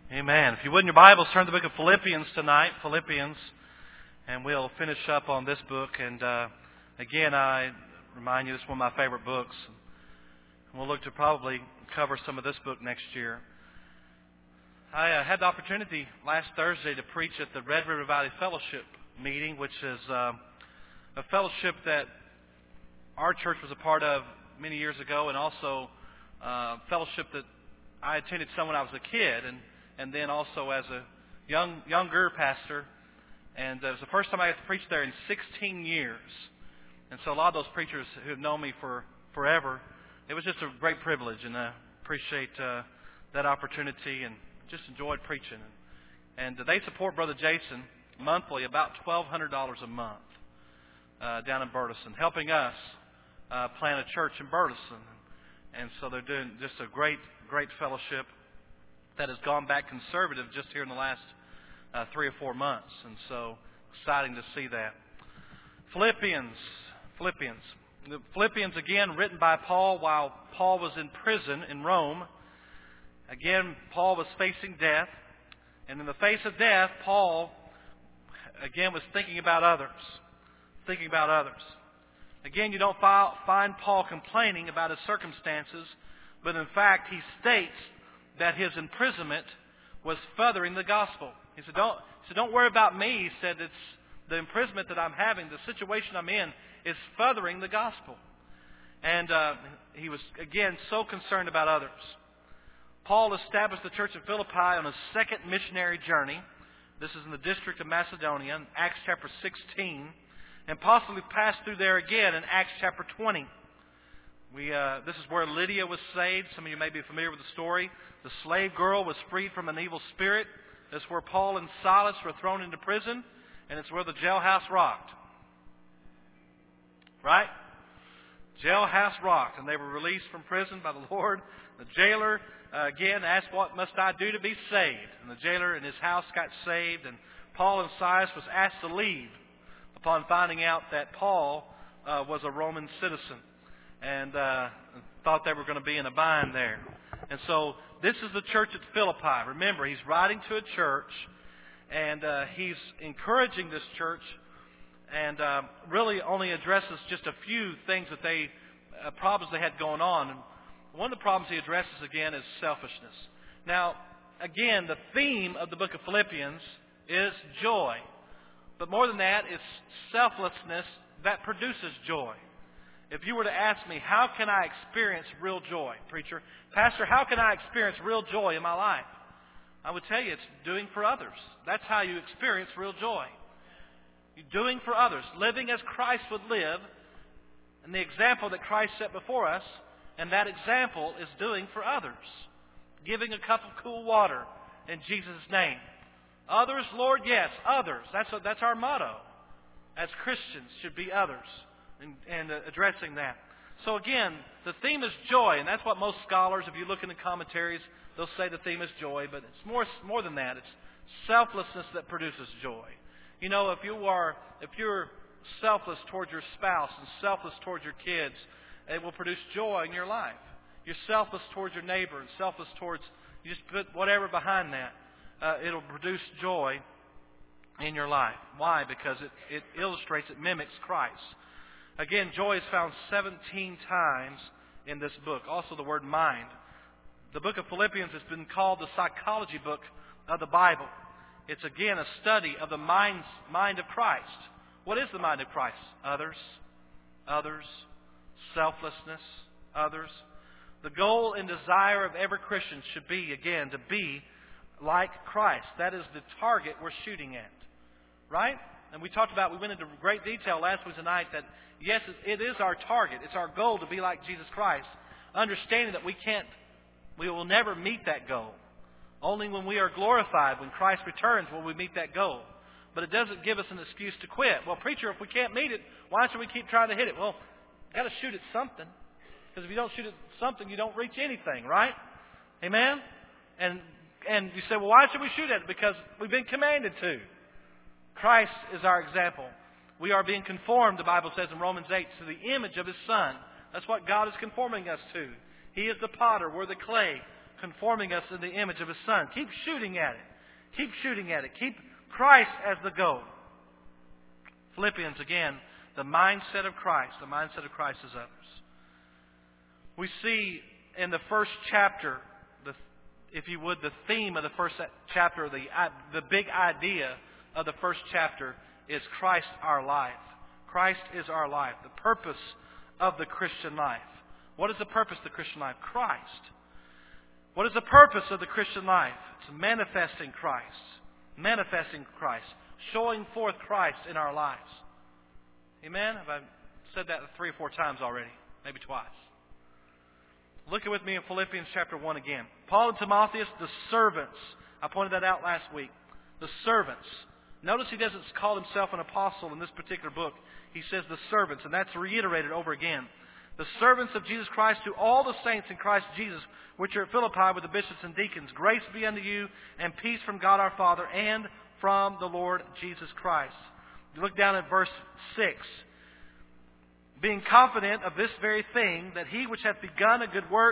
Amen. If you would in your Bibles, turn to the book of Philippians tonight, Philippians, and we'll finish up on this book. And again, I remind you, this is one of my favorite books. We'll look to probably cover some of this book next year. I had the opportunity last Thursday to preach at the Red River Valley Fellowship meeting, which is a fellowship that our church was a part of many years ago, and also a fellowship that I attended some when I was a kid, and then also as a younger pastor. And it was the first time I got to preach there in 16 years. And so a lot of those preachers who have known me for forever, it was just a great privilege, and I appreciate that opportunity and just enjoyed preaching. And they support Brother Jason monthly, about $1,200 a month down in Burleson, helping us plant a church in Burleson. And so they're doing just a great fellowship that has gone back conservative just here in the last 3 or 4 months. And so exciting to see that. Philippians, again, written by Paul while Paul was in prison in Rome. Again, Paul was facing death. And in the face of death, Paul, again, was thinking about others. Again, you don't find Paul complaining about his circumstances, but in fact, he states that his imprisonment was furthering the gospel. He said, don't worry about me. He said, it's the imprisonment that I'm having, the situation I'm in, is furthering the gospel. And he was, again, so concerned about others. Paul established the church of Philippi on a second missionary journey. This is in the district of Macedonia, in Acts chapter 16, and possibly passed through there again in Acts chapter 20. This is where Lydia was saved. Some of you may be familiar with the story. The slave girl was freed from an evil spirit. This is where Paul and Silas were thrown into prison, and it's where the jailhouse rocked. Right? Jailhouse rocked, and they were released from prison by the Lord. The jailer, again, asked, "What must I do to be saved?" And the jailer and his house got saved, and Paul and Silas was asked to leave upon finding out that Paul was a Roman citizen, and thought they were going to be in a bind there. And so this is the church at Philippi. Remember, he's writing to a church, and he's encouraging this church, and really only addresses just a few things that problems they had going on. And one of the problems he addresses again is selfishness. Now, again, the theme of the book of Philippians is joy. But more than that, it's selflessness that produces joy. If you were to ask me, how can I experience real joy, preacher? Pastor, how can I experience real joy in my life? I would tell you it's doing for others. That's how you experience real joy. You're doing for others, living as Christ would live, and the example that Christ set before us, and that example is doing for others. Giving a cup of cool water in Jesus' name. Others, Lord, yes, others. That's our motto as Christians, should be others, and addressing that. So again, the theme is joy, and that's what most scholars, if you look in the commentaries, they'll say the theme is joy, but it's more than that. It's selflessness that produces joy. You know, if you're selfless towards your spouse and selfless towards your kids, it will produce joy in your life. You're selfless towards your neighbor and selfless towards, you just put whatever behind that. It'll produce joy in your life. Why? Because it illustrates, it mimics Christ. Again, joy is found 17 times in this book. Also the word mind. The book of Philippians has been called the psychology book of the Bible. It's again a study of the mind of Christ. What is the mind of Christ? Others. Selflessness. Others. The goal and desire of every Christian should be, again, to be like Christ. That is the target we're shooting at. Right? And we went into great detail last Wednesday night that, yes, it is our target. It's our goal to be like Jesus Christ. Understanding that we will never meet that goal. Only when we are glorified, when Christ returns, will we meet that goal. But it doesn't give us an excuse to quit. Well, preacher, if we can't meet it, why should we keep trying to hit it? Well, you've got to shoot at something. Because if you don't shoot at something, you don't reach anything, right? Amen? And you say, well, why should we shoot at it? Because we've been commanded to. Christ is our example. We are being conformed, the Bible says in Romans 8, to the image of His Son. That's what God is conforming us to. He is the potter, we're the clay. conforming us in the image of His Son. Keep shooting at it. Keep shooting at it. Keep Christ as the goal. Philippians, again, the mindset of Christ. The mindset of Christ is others. We see in the first chapter, if you would, the theme of the first chapter, the big idea of the first chapter is Christ our life. Christ is our life. The purpose of the Christian life. What is the purpose of the Christian life? Christ. What is the purpose of the Christian life? It's manifesting Christ. Manifesting Christ. Showing forth Christ in our lives. Amen? Have I said that 3 or 4 times already? Maybe twice. Look with me in Philippians chapter 1 again. Paul and Timotheus, the servants. I pointed that out last week. The servants. Notice he doesn't call himself an apostle in this particular book. He says the servants, and that's reiterated over again. The servants of Jesus Christ to all the saints in Christ Jesus, which are at Philippi with the bishops and deacons. Grace be unto you, and peace from God our Father, and from the Lord Jesus Christ. You look down at verse 6. Being confident of this very thing, that He which hath begun a good work,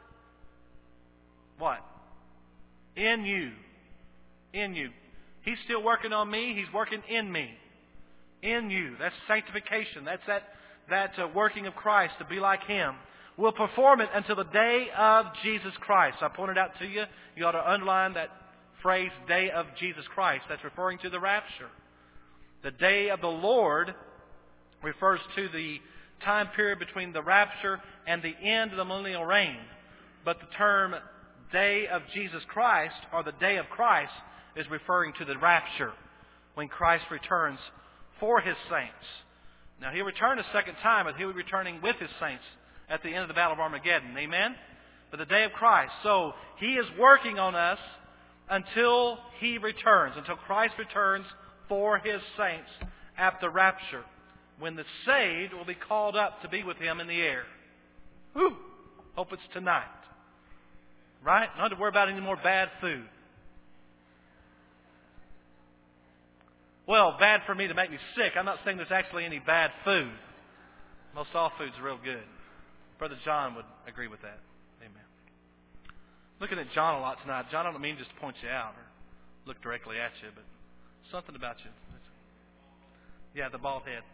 what? In you. In you. He's still working on me. He's working in me. In you. That's sanctification. That's that working of Christ to be like Him. We'll perform it until the day of Jesus Christ. I pointed out to you. You ought to underline that phrase, day of Jesus Christ. That's referring to the rapture. The day of the Lord refers to the time period between the rapture and the end of the millennial reign. But the term day of Jesus Christ, or the day of Christ, is referring to the rapture, when Christ returns for His saints. Now, He'll return a second time, but He'll be returning with His saints at the end of the Battle of Armageddon. Amen? But the day of Christ. So, He is working on us until He returns, until Christ returns for His saints at the rapture, when the saved will be called up to be with Him in the air. Whew! Hope it's tonight. Right? Not to worry about any more bad food. Well, bad for me to make me sick. I'm not saying there's actually any bad food. Most all food's real good. Brother John would agree with that. Amen. Looking at John a lot tonight. John, I don't mean just to point you out or look directly at you, but something about you. Yeah, the bald head.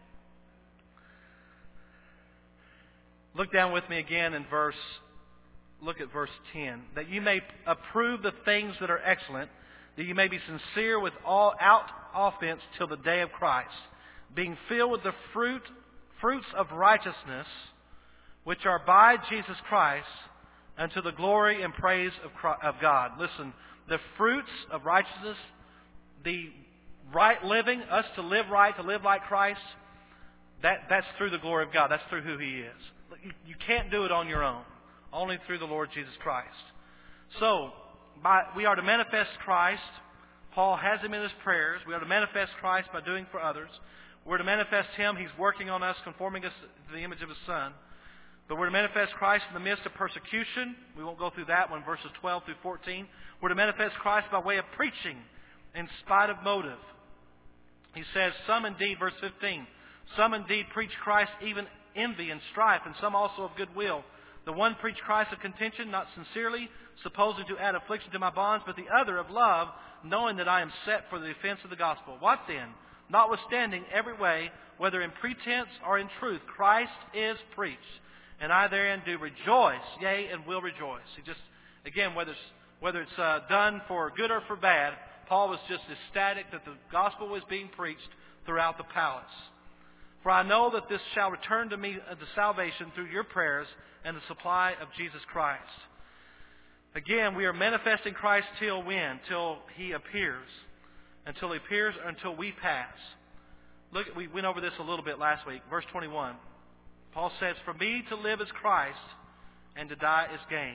Look down with me again in look at verse 10. That you may approve the things that are excellent, that you may be sincere without offense till the day of Christ, being filled with the fruits of righteousness, which are by Jesus Christ, unto the glory and praise of God. Listen, the fruits of righteousness, the right living, us to live right, to live like Christ, that's through the glory of God. That's through who He is. You can't do it on your own. Only through the Lord Jesus Christ. So, we are to manifest Christ. Paul has Him in his prayers. We are to manifest Christ by doing for others. We're to manifest Him. He's working on us, conforming us to the image of His Son. But we're to manifest Christ in the midst of persecution. We won't go through that one, verses 12 through 14. We're to manifest Christ by way of preaching in spite of motive. He says, some indeed, verse 15, some indeed preach Christ even envy and strife, and some also of goodwill. The one preached Christ of contention, not sincerely, supposing to add affliction to my bonds, but the other of love, knowing that I am set for the defense of the gospel. What then? Notwithstanding every way, whether in pretense or in truth, Christ is preached. And I therein do rejoice, yea, and will rejoice. Again, whether it's done for good or for bad, Paul was just ecstatic that the gospel was being preached throughout the palace. For I know that this shall return to me unto salvation through your prayers and the supply of Jesus Christ. Again, we are manifesting Christ till when? Till He appears. Until He appears or until we pass. We went over this a little bit last week. Verse 21. Paul says, for me to live is Christ, and to die is gain.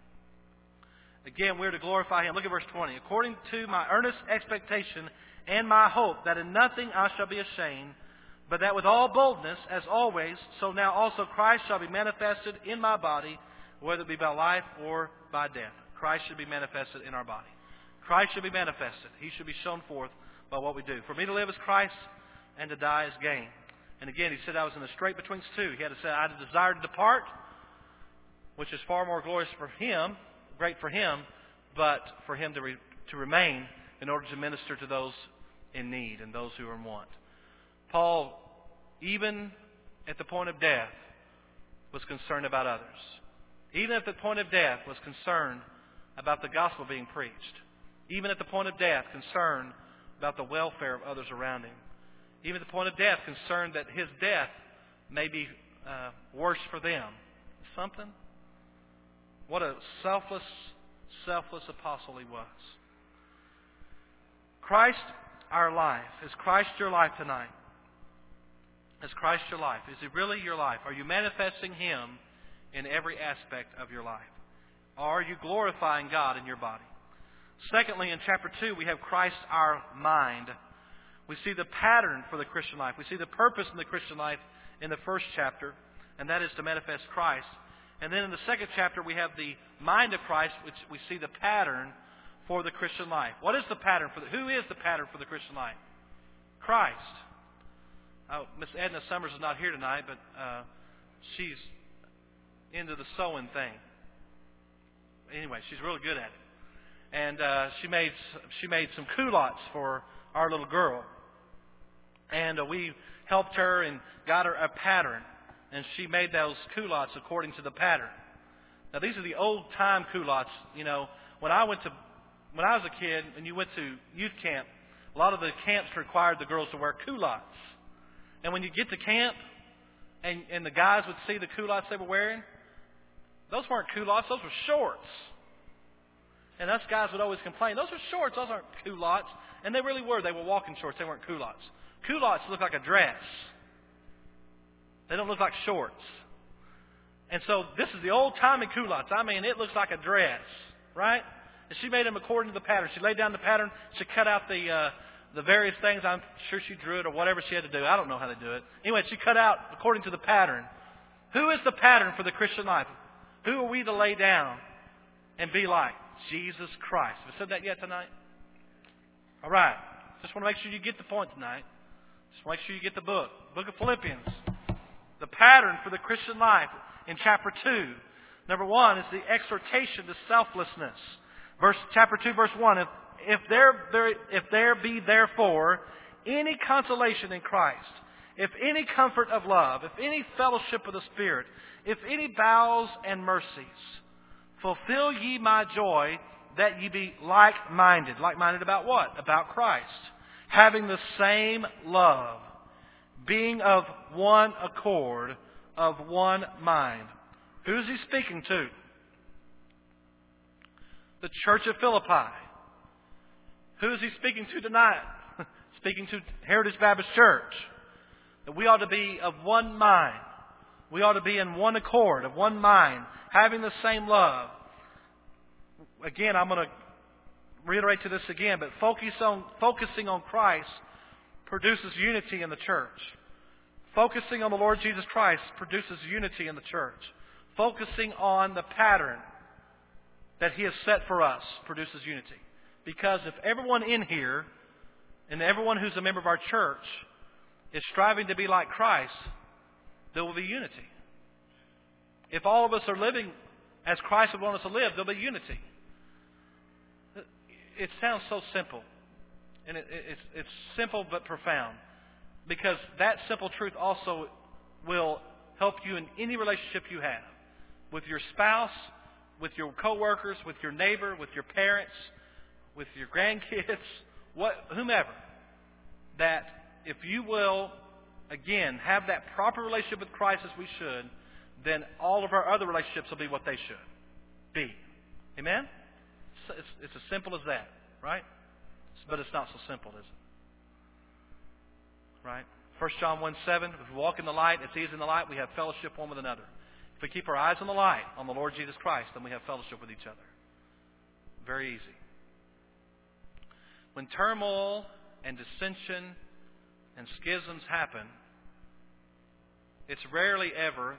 Again, we're to glorify Him. Look at verse 20. According to my earnest expectation and my hope, that in nothing I shall be ashamed, but that with all boldness, as always, so now also Christ shall be manifested in my body, whether it be by life or by death. Christ should be manifested in our body. Christ should be manifested. He should be shown forth by what we do. For me to live is Christ, and to die is gain. And again, he said I was in a strait betwixt two. He had to say, I desire to depart, which is far more glorious for Him, great for him, but for him to remain in order to minister to those in need and those who are in want. Paul, even at the point of death, was concerned about others. Even at the point of death, was concerned about the gospel being preached. Even at the point of death, concerned about the welfare of others around him. Even at the point of death, concerned that his death may be worse for them. Something? What a selfless apostle he was. Christ, our life. Is Christ your life tonight? Is Christ your life? Is He really your life? Are you manifesting Him in every aspect of your life? Are you glorifying God in your body? Secondly, in chapter 2, we have Christ our mind. We see the pattern for the Christian life. We see the purpose in the Christian life in the first chapter, and that is to manifest Christ. And then in the second chapter, we have the mind of Christ, which we see the pattern for the Christian life. What is the pattern who is the pattern for the Christian life? Christ. Miss Edna Summers is not here tonight, but she's into the sewing thing. Anyway, she's really good at it. And she made some culottes for our little girl. And we helped her and got her a pattern. And she made those culottes according to the pattern. Now, these are the old-time culottes. You know, when I was a kid and you went to youth camp, a lot of the camps required the girls to wear culottes. And when you get to camp and the guys would see the culottes they were wearing, those weren't culottes, those were shorts. And us guys would always complain, those are shorts, those aren't culottes. And they really were. They were walking shorts, they weren't culottes. Culottes look like a dress. They don't look like shorts. And so this is the old-timey culottes. I mean, it looks like a dress, right? And she made them according to the pattern. She laid down the pattern. She cut out the various things. I'm sure she drew it or whatever she had to do. I don't know how to do it. Anyway, she cut out according to the pattern. Who is the pattern for the Christian life? Who are we to lay down and be like? Jesus Christ. Have I said that yet tonight? All right. Just want to make sure you get the point tonight. Just make sure you get the book. Book of Philippians. The pattern for the Christian life in chapter 2. Number 1 is the exhortation to selflessness. Chapter 2, verse 1. If there be therefore any consolation in Christ, if any comfort of love, if any fellowship of the Spirit, if any bowels and mercies, fulfill ye my joy, that ye be like-minded. Like-minded about what? About Christ. Having the same love, being of one accord, of one mind. Who is he speaking to? The church of Philippi. Who is he speaking to tonight? Speaking to Heritage Baptist Church. That we ought to be of one mind. We ought to be in one accord, of one mind, having the same love. Again, I'm going to reiterate to this again, but focusing on Christ produces unity in the church. Focusing on the Lord Jesus Christ produces unity in the church. Focusing on the pattern that He has set for us produces unity. Because if everyone in here and everyone who's a member of our church is striving to be like Christ, there will be unity. If all of us are living as Christ would want us to live, there'll be unity. It sounds so simple. And it's simple but profound. Because that simple truth also will help you in any relationship you have. With your spouse, with your coworkers, with your neighbor, with your parents, with your grandkids, whomever. That if you will, again, have that proper relationship with Christ as we should, then all of our other relationships will be what they should be. Amen? It's as simple as that, right? But it's not so simple, is it? Right? 1 John 1:7, if we walk in the light, as He is in the light, we have fellowship one with another. If we keep our eyes on the light, on the Lord Jesus Christ, then we have fellowship with each other. Very easy. When turmoil and dissension and schisms happen, it's rarely ever,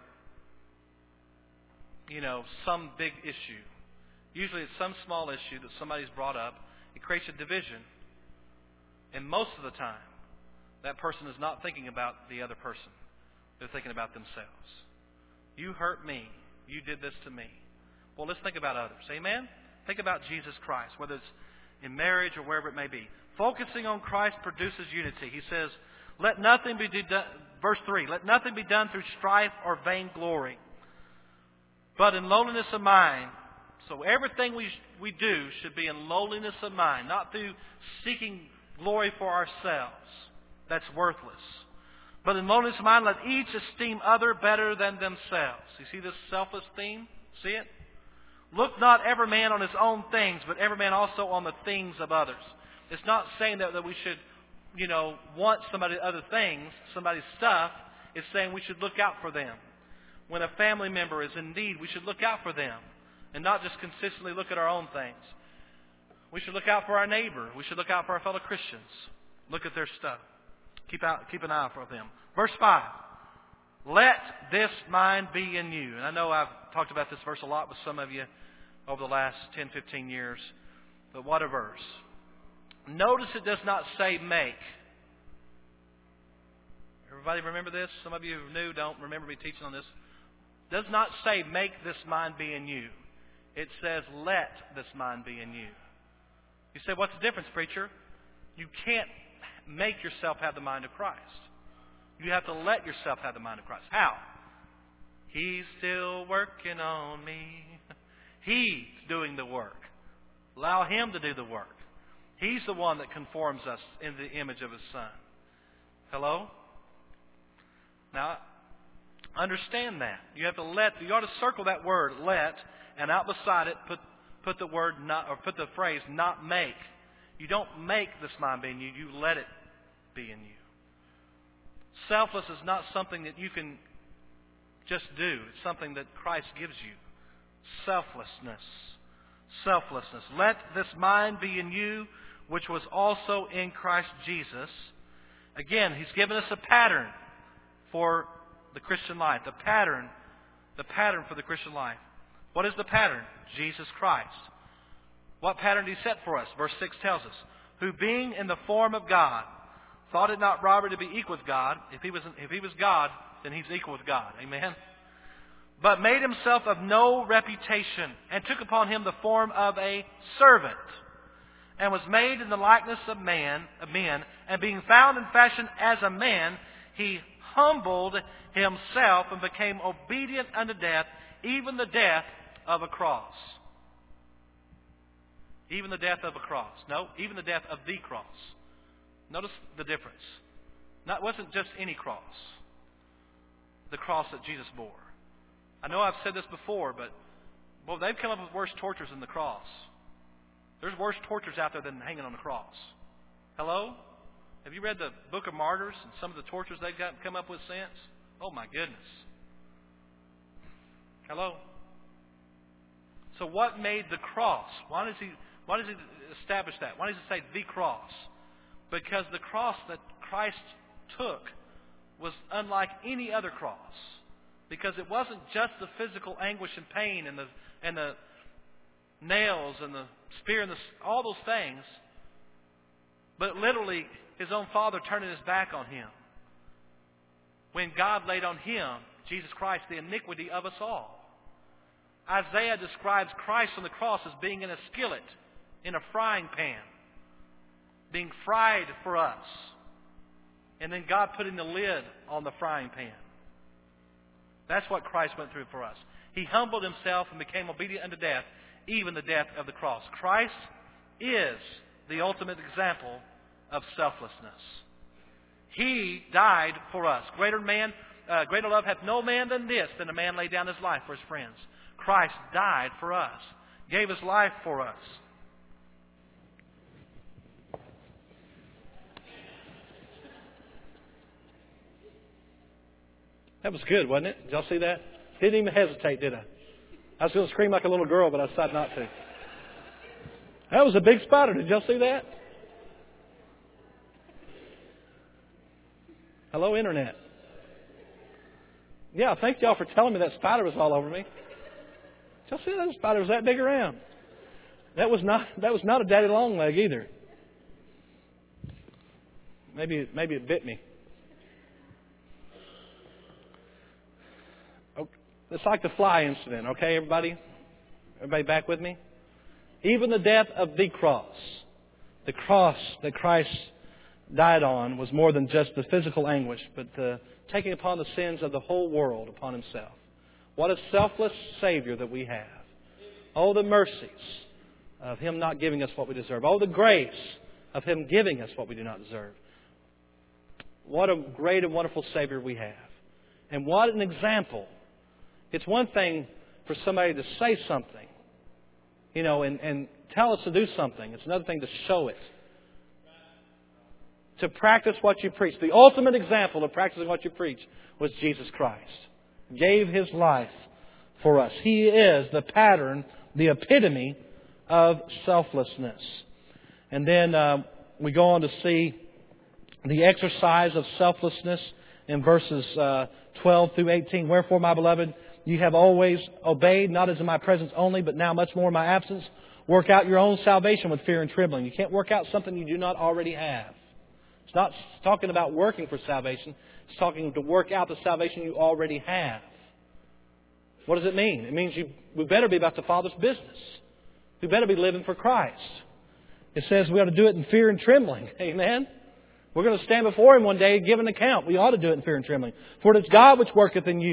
some big issue. Usually it's some small issue that somebody's brought up. It creates a division. And most of the time, that person is not thinking about the other person. They're thinking about themselves. You hurt me. You did this to me. Well, let's think about others. Amen? Think about Jesus Christ, whether it's in marriage or wherever it may be. Focusing on Christ produces unity. He says, let nothing be done, verse 3, let nothing be done through strife or vainglory, but in lowliness of mind. So everything we do should be in lowliness of mind, not through seeking glory for ourselves. That's worthless. But in lowliness of mind, let each esteem other better than themselves. You see this selfless theme? See it? Look not every man on his own things, but every man also on the things of others. It's not saying that we should, want somebody's other things, somebody's stuff. It's saying we should look out for them. When a family member is in need, we should look out for them and not just consistently look at our own things. We should look out for our neighbor. We should look out for our fellow Christians. Look at their stuff. Keep an eye for them. Verse 5. Let this mind be in you. And I know I've talked about this verse a lot with some of you over the last 10, 15 years. But what a verse. Notice it does not say make. Everybody remember this? Some of you who are new don't remember me teaching on this. It does not say make this mind be in you. It says let this mind be in you. You say, what's the difference, preacher? You can't make yourself have the mind of Christ. You have to let yourself have the mind of Christ. How? He's still working on me. He's doing the work. Allow Him to do the work. He's the one that conforms us into the image of His Son. Hello? Now, understand that. You ought to circle that word, let, and out beside it put the word not, or put the phrase not make. You don't make this mind be in you, you let it be in you. Selfless is not something that you can just do. It's something that Christ gives you. Selflessness. Selflessness. Let this mind be in you, which was also in Christ Jesus. Again, He's given us a pattern for the Christian life. The pattern for the Christian life. What is the pattern? Jesus Christ. What pattern did He set for us? Verse 6 tells us, who being in the form of God, thought it not robbery to be equal with God. If he was God, then He's equal with God. Amen? But made Himself of no reputation, and took upon Him the form of a servant, and was made in the likeness of men, and being found in fashion as a man, He humbled Himself and became obedient unto death, even the death of a cross. Even the death of a cross. No, even the death of the cross. Notice the difference. It wasn't just any cross. The cross that Jesus bore. I know I've said this before, but they've come up with worse tortures than the cross. There's worse tortures out there than hanging on the cross. Hello? Have you read the Book of Martyrs and some of the tortures they've come up with since? Oh my goodness. Hello? So what made the cross? Why does he establish that? Why does he say the cross? Because the cross that Christ took was unlike any other cross. Because it wasn't just the physical anguish and pain and the nails and the spear and all those things, but literally His own Father turning His back on Him. When God laid on Him, Jesus Christ, the iniquity of us all. Isaiah describes Christ on the cross as being in a skillet, in a frying pan, being fried for us. And then God putting the lid on the frying pan. That's what Christ went through for us. He humbled Himself and became obedient unto death, even the death of the cross. Christ is the ultimate example of selflessness. He died for us. Greater love hath no man than this, than a man lay down his life for his friends. Christ died for us, gave His life for us. That was good, wasn't it? Did y'all see that? Didn't even hesitate, did I? I was going to scream like a little girl, but I decided not to. That was a big spider. Did y'all see that? Hello, Internet. Yeah, thank y'all for telling me that spider was all over me. Did y'all see that spider was that big around? That was not a daddy long leg either. Maybe it bit me. It's like the fly incident, okay, everybody? Everybody back with me? Even the death of the cross that Christ died on, was more than just the physical anguish, but the taking upon the sins of the whole world upon Himself. What a selfless Savior that we have. Oh, the mercies of Him not giving us what we deserve. Oh, the grace of Him giving us what we do not deserve. What a great and wonderful Savior we have. And what an example. It's one thing for somebody to say something, and tell us to do something. It's another thing to show it. To practice what you preach. The ultimate example of practicing what you preach was Jesus Christ. Gave His life for us. He is the pattern, the epitome of selflessness. And then we go on to see the exercise of selflessness in verses 12 through 18. Wherefore, my beloved, you have always obeyed, not as in my presence only, but now much more in my absence. Work out your own salvation with fear and trembling. You can't work out something you do not already have. It's not talking about working for salvation. It's talking to work out the salvation you already have. What does it mean? It means we better be about the Father's business. We better be living for Christ. It says we ought to do it in fear and trembling. Amen? We're going to stand before Him one day and give an account. We ought to do it in fear and trembling. For it is God which worketh in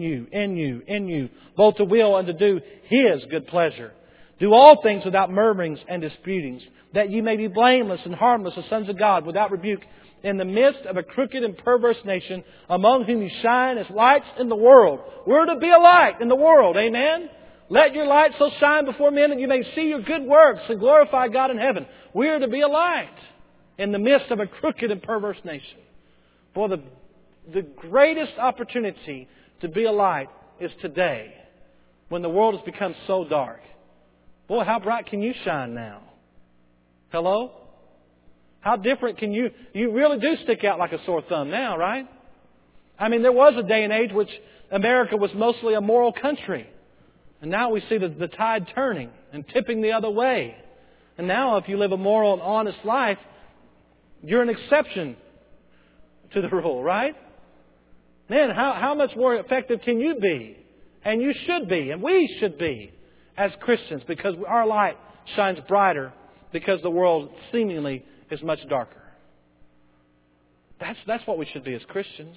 you, both to will and to do His good pleasure. Do all things without murmurings and disputings, that ye may be blameless and harmless as sons of God, without rebuke, in the midst of a crooked and perverse nation, among whom you shine as lights in the world. We're to be a light in the world. Amen? Let your light so shine before men that you may see your good works and glorify God in heaven. We are to be a light in the midst of a crooked and perverse nation. Boy, the greatest opportunity to be a light is today, when the world has become so dark. Boy, how bright can you shine now? Hello? How different can you... You really do stick out like a sore thumb now, right? I mean, there was a day and age which America was mostly a moral country. And now we see the tide turning and tipping the other way. And now if you live a moral and honest life, you're an exception to the rule, right? Man, how much more effective can you be? And you should be, and we should be, as Christians, because our light shines brighter because the world seemingly is much darker. That's what we should be as Christians.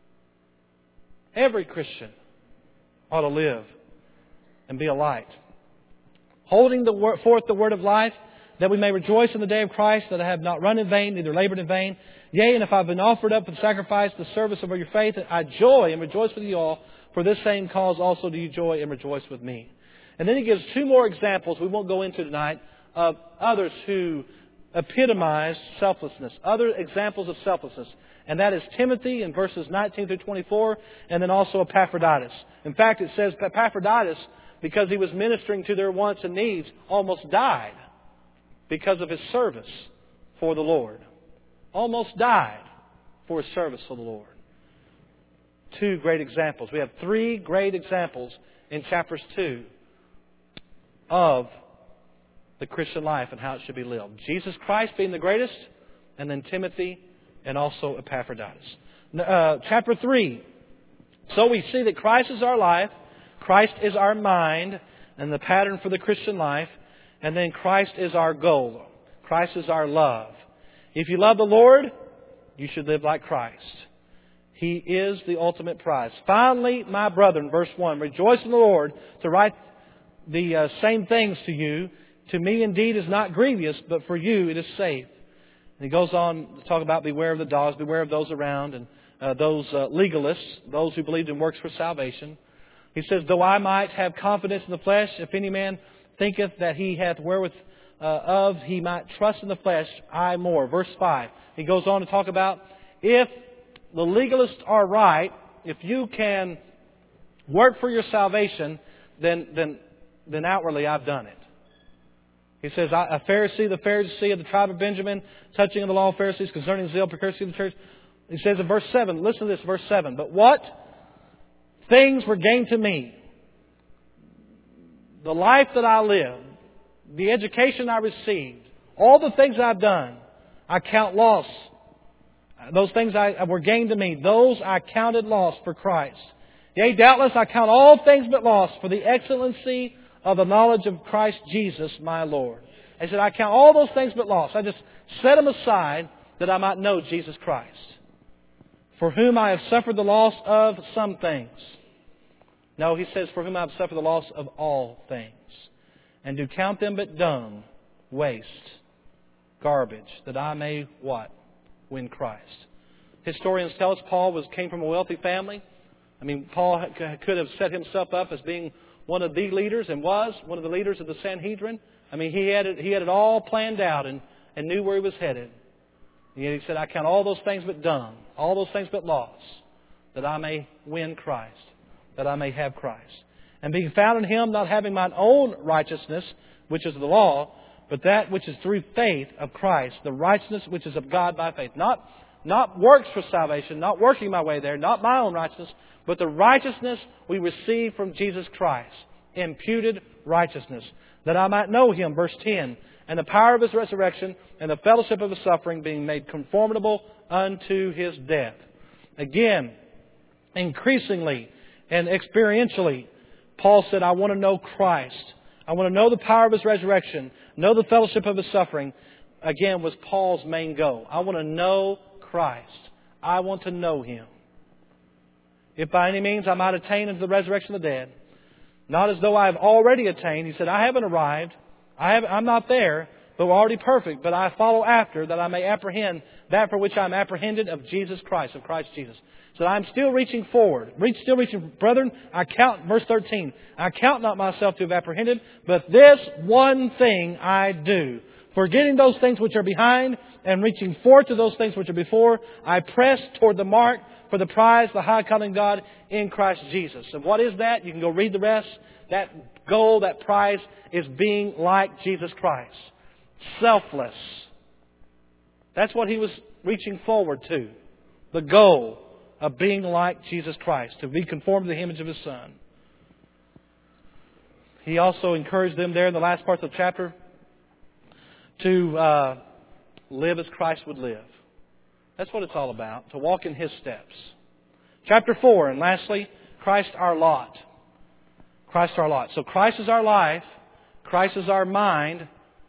Every Christian ought to live and be a light. Holding forth the word of life, that we may rejoice in the day of Christ, that I have not run in vain, neither labored in vain. Yea, and if I have been offered up in sacrifice the service of your faith, I joy and rejoice with you all. For this same cause also do you joy and rejoice with me. And then he gives two more examples we won't go into tonight of others who epitomize selflessness. Other examples of selflessness. And that is Timothy in verses 19 through 24, and then also Epaphroditus. In fact, it says Epaphroditus, because he was ministering to their wants and needs, almost died because of his service for the Lord. Almost died for his service for the Lord. Two great examples. We have three great examples in chapters 2 of the Christian life and how it should be lived. Jesus Christ being the greatest, and then Timothy and also Epaphroditus. Chapter 3. So we see that Christ is our life, Christ is our mind, and the pattern for the Christian life, and then Christ is our goal. Christ is our love. If you love the Lord, you should live like Christ. He is the ultimate prize. Finally, my brethren, verse 1, rejoice in the Lord. To write the same things to you, to me indeed is not grievous, but for you it is safe. And he goes on to talk about beware of the dogs, beware of those around, and those legalists, those who believed in works for salvation. He says, though I might have confidence in the flesh, if any man thinketh that he hath wherewith he might trust in the flesh, I more. Verse 5. He goes on to talk about if the legalists are right, if you can work for your salvation, then outwardly I've done it. He says, a Pharisee, the Pharisee of the tribe of Benjamin, touching on the law of Pharisees, concerning zeal, precursor of the church. He says in verse 7, listen to this, verse 7. But what things were gained to me? The life that I live, the education I received, all the things I've done, I count loss. Those things were gained to me. Those I counted loss for Christ. Yea, doubtless I count all things but loss for the excellency of the knowledge of Christ Jesus my Lord. He said, I count all those things but loss. I just set them aside that I might know Jesus Christ, for whom I have suffered the loss of some things. No, he says, for whom I have suffered the loss of all things, and do count them but dung, waste, garbage, that I may what? Win Christ. Historians tell us Paul came from a wealthy family. I mean, Paul could have set himself up as being one of the leaders, and was one of the leaders of the Sanhedrin. I mean, he had it all planned out and knew where he was headed. And yet he said, I count all those things but dung, all those things but loss, that I may win Christ, that I may have Christ. And being found in Him, not having mine own righteousness, which is the law, but that which is through faith of Christ, the righteousness which is of God by faith. Not works for salvation, not working my way there, not my own righteousness, but the righteousness we receive from Jesus Christ, imputed righteousness, that I might know Him, verse 10, and the power of His resurrection, and the fellowship of His suffering, being made conformable unto His death. Again, increasingly and experientially, Paul said, I want to know Christ. I want to know the power of His resurrection, know the fellowship of His suffering. Again, was Paul's main goal. I want to know Christ. I want to know Him. If by any means I might attain unto the resurrection of the dead, not as though I have already attained. He said, I haven't arrived. I'm not there, but we're already perfect. But I follow after, that I may apprehend that for which I am apprehended of Jesus Christ, of Christ Jesus. So I'm still reaching forward. Still reaching. Brethren, verse 13, I count not myself to have apprehended, but this one thing I do. Forgetting those things which are behind and reaching forth to those things which are before, I press toward the mark for the prize, the high calling of God in Christ Jesus. And what is that? You can go read the rest. That goal, that prize is being like Jesus Christ. Selfless. That's what he was reaching forward to. The goal of being like Jesus Christ, to be conformed to the image of His Son. He also encouraged them there in the last part of the chapter to live as Christ would live. That's what it's all about, to walk in His steps. Chapter 4, and lastly, Christ our lot. Christ our lot. So Christ is our life. Christ is our mind.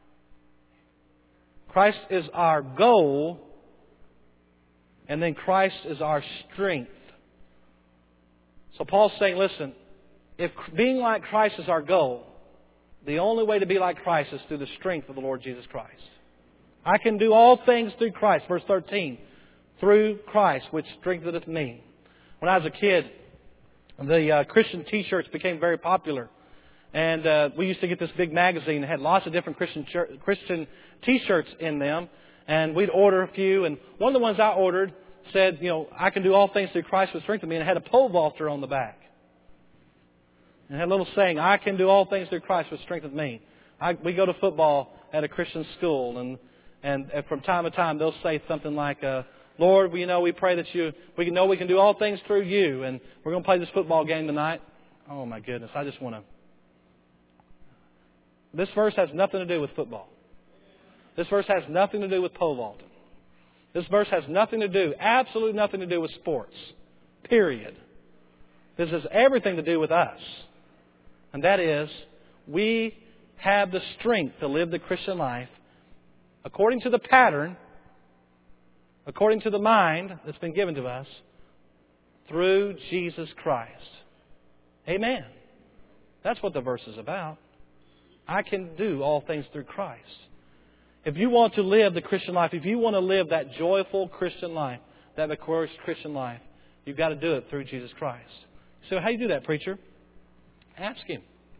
Christ is our goal. And then Christ is our strength. So Paul's saying, listen, if being like Christ is our goal, the only way to be like Christ is through the strength of the Lord Jesus Christ. I can do all things through Christ. Verse 13. Through Christ, which strengtheneth me. When I was a kid, the Christian T-shirts became very popular. And we used to get this big magazine that had lots of different Christian T-shirts in them. And we'd order a few. And one of the ones I ordered said, I can do all things through Christ which strengthens me. And it had a pole vaulter on the back. And it had a little saying, I can do all things through Christ which strengthens me. We go to football at a Christian school. And from time to time, they'll say something like, Lord, we pray that we can do all things through you. And we're going to play this football game tonight. Oh, my goodness. I just want to. This verse has nothing to do with football. This verse has nothing to do with pole vaulting. This verse has absolutely nothing to do with sports. Period. This has everything to do with us. And that is, we have the strength to live the Christian life according to the pattern, according to the mind that's been given to us, through Jesus Christ. Amen. That's what the verse is about. I can do all things through Christ. If you want to live the Christian life, if you want to live that joyful Christian life, that victorious Christian life, you've got to do it through Jesus Christ. So how do you do that, preacher? Ask Him.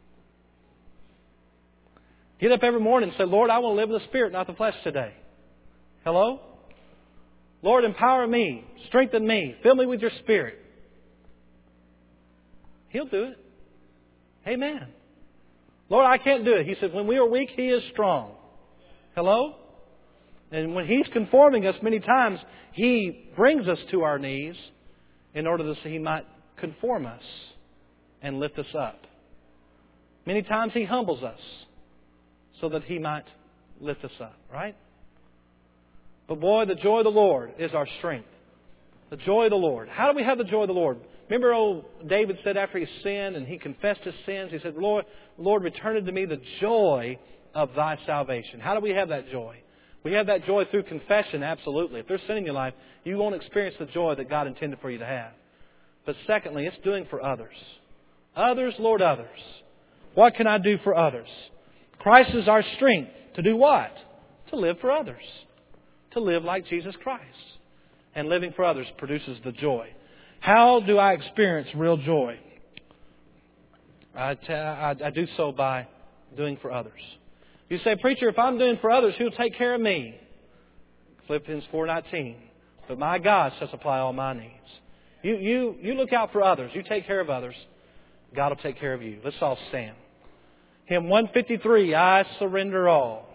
Get up every morning and say, Lord, I want to live in the Spirit, not the flesh today. Hello? Lord, empower me. Strengthen me. Fill me with your Spirit. He'll do it. Amen. Lord, I can't do it. He said, when we are weak, He is strong. Hello? And when He's conforming us many times, He brings us to our knees in order that He might conform us and lift us up. Many times He humbles us so that He might lift us up, right? But boy, the joy of the Lord is our strength. The joy of the Lord. How do we have the joy of the Lord? Remember old David said after he sinned and he confessed his sins, he said, Lord, return unto me the joy of thy salvation. How do we have that joy? We have that joy through confession, absolutely. If there's sin in your life, you won't experience the joy that God intended for you to have. But secondly, it's doing for others. Others, Lord, others. What can I do for others? Christ is our strength. To do what? To live for others. To live like Jesus Christ. And living for others produces the joy. How do I experience real joy? I do so by doing for others. You say, preacher, if I'm doing for others, who'll take care of me? Philippians 4:19. But my God shall supply all my needs. You look out for others. You take care of others. God will take care of you. Let's all stand. Hymn 153, I surrender all.